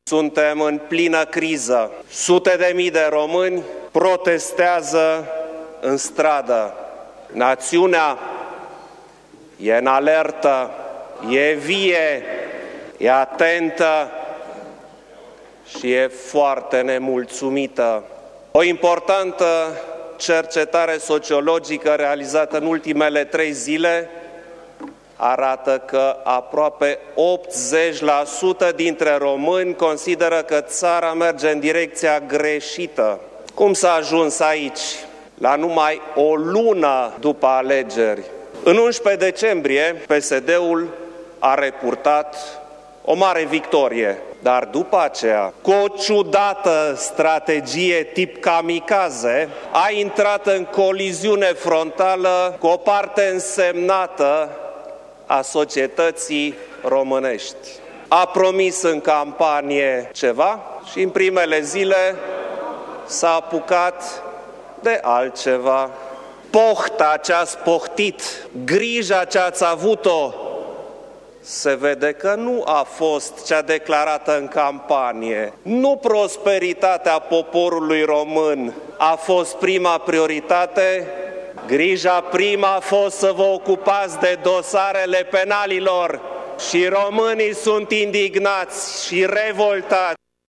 Suntem în plină criză. Sute de mii de români protestează în stradă. Națiunea e în alertă, e vie, e atentă și e foarte nemulțumită. O importantă cercetare sociologică realizată în ultimele 3 zile arată că aproape 80% dintre români consideră că țara merge în direcția greșită. Cum s-a ajuns aici, la numai o lună după alegeri? În 11 decembrie, PSD-ul a repurtat o mare victorie, dar după aceea, cu o ciudată strategie tip kamikaze, a intrat în coliziune frontală cu o parte însemnată a societății românești. A promis în campanie ceva și în primele zile s-a apucat de altceva. Pohta ce ați pohtit, grija ce ați avut-o, se vede că nu a fost cea declarată în campanie. Nu prosperitatea poporului român a fost prima prioritate. Grija prima a fost să vă ocupați de dosarele penalilor și românii sunt indignați și revoltați.